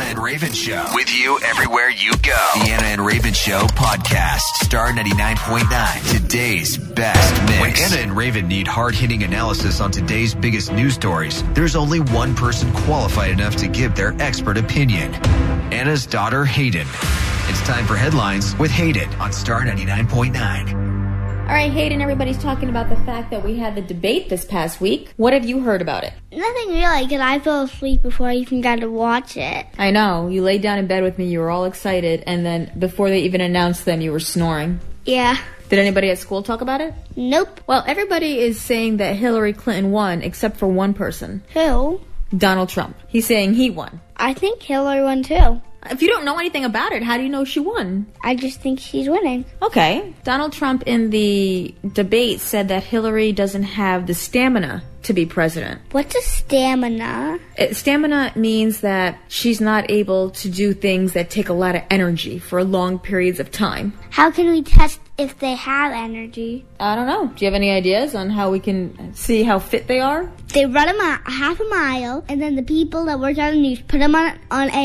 and Raven Show. With you everywhere you go. The Anna and Raven Show podcast. Star 99.9. Today's best mix. When Anna and Raven need hard-hitting analysis on today's biggest news stories, there's only one person qualified enough to give their expert opinion. Anna's daughter, Hayden. It's time for headlines with Hayden on Star 99.9. All right, Hayden, everybody's talking about the fact that we had the debate this past week. What have you heard about it? Nothing really, because I fell asleep before I even got to watch it. I know. You laid down in bed with me. You were all excited. And then before they even announced them, you were snoring. Yeah. Did anybody at school talk about it? Nope. Well, everybody is saying that Hillary Clinton won, except for one person. Who? Donald Trump. He's saying he won. I think Hillary won too. If you don't know anything about it, how do you know she won? I just think she's winning. Okay. Donald Trump in the debate said that Hillary doesn't have the stamina to be president. What's a stamina? Stamina means that she's not able to do things that take a lot of energy for long periods of time. How can we test if they have energy? I don't know. Do you have any ideas on how we can see how fit they are? They run a half a mile, and then the people that work on the news put them on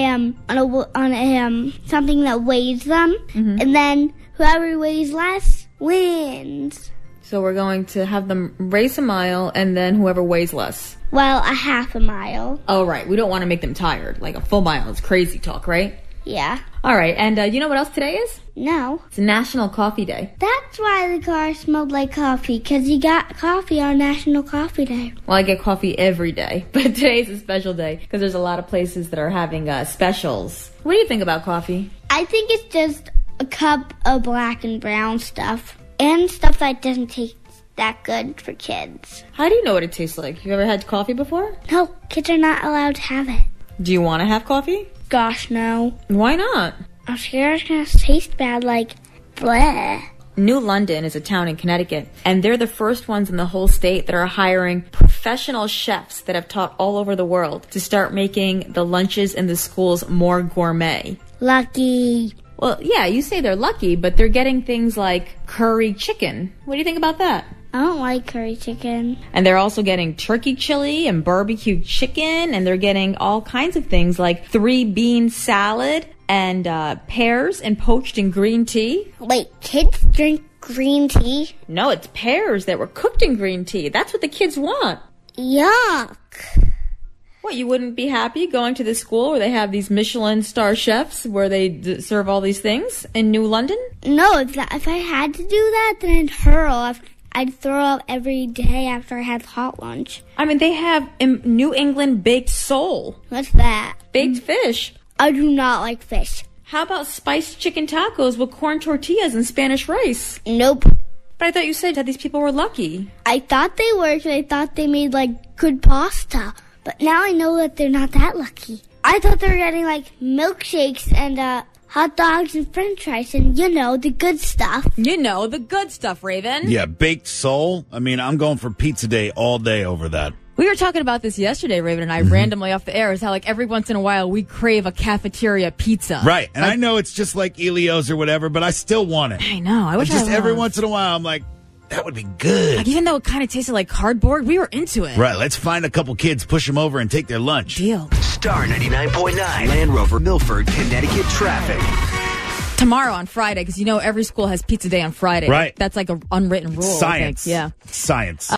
something that weighs them, and then whoever weighs less wins. So we're going to have them race a mile, and then whoever weighs less. Well, a half a mile. Oh, right. We don't want to make them tired. Like a full mile is crazy talk, right? Yeah. All right. And you know what else today is? No. It's National Coffee Day. That's why the car smelled like coffee, because you got coffee on National Coffee Day. Well, I get coffee every day, but today's a special day because there's a lot of places that are having specials. What do you think about coffee? I think it's just a cup of black and brown stuff. And stuff that doesn't taste that good for kids. How do you know what it tastes like? You ever had coffee before? No, kids are not allowed to have it. Do you want to have coffee? Gosh, no. Why not? I'm scared it's going to taste bad, like, bleh. New London is a town in Connecticut, and they're the first ones in the whole state that are hiring professional chefs that have taught all over the world to start making the lunches in the schools more gourmet. Lucky. Well, yeah, you say they're lucky, but they're getting things like curry chicken. What do you think about that? I don't like curry chicken. And they're also getting turkey chili and barbecue chicken, and they're getting all kinds of things like 3-bean salad and pears and poached in green tea. Wait, kids drink green tea? No, it's pears that were cooked in green tea. That's what the kids want. Yuck. What, you wouldn't be happy going to the school where they have these Michelin star chefs where they serve all these things in New London? No, if I had to do that, then I'd throw up every day after I had hot lunch. I mean, they have New England baked sole. What's that? Baked fish. I do not like fish. How about spiced chicken tacos with corn tortillas and Spanish rice? Nope. But I thought you said that these people were lucky. I thought they were because I thought they made, like, good pasta. But now I know that they're not that lucky. I thought they were getting, like, milkshakes and hot dogs and french fries and, the good stuff. You know, the good stuff, Raven. Yeah, baked sole. I mean, I'm going for pizza day all day over that. We were talking about this yesterday, Raven and I, randomly off the air, is how, like, every once in a while we crave a cafeteria pizza. Right, and I know it's just like Elio's or whatever, but I still want it. I know. I wish just I every once in a while, I'm like, that would be good. Like, even though it kind of tasted like cardboard, we were into it. Right, let's find a couple kids, push them over, and take their lunch. Deal. Star 99.9. Land Rover, Milford, Connecticut traffic. Tomorrow on Friday, because every school has pizza day on Friday. Right. That's like an unwritten rule. Science. I think. Yeah. Science.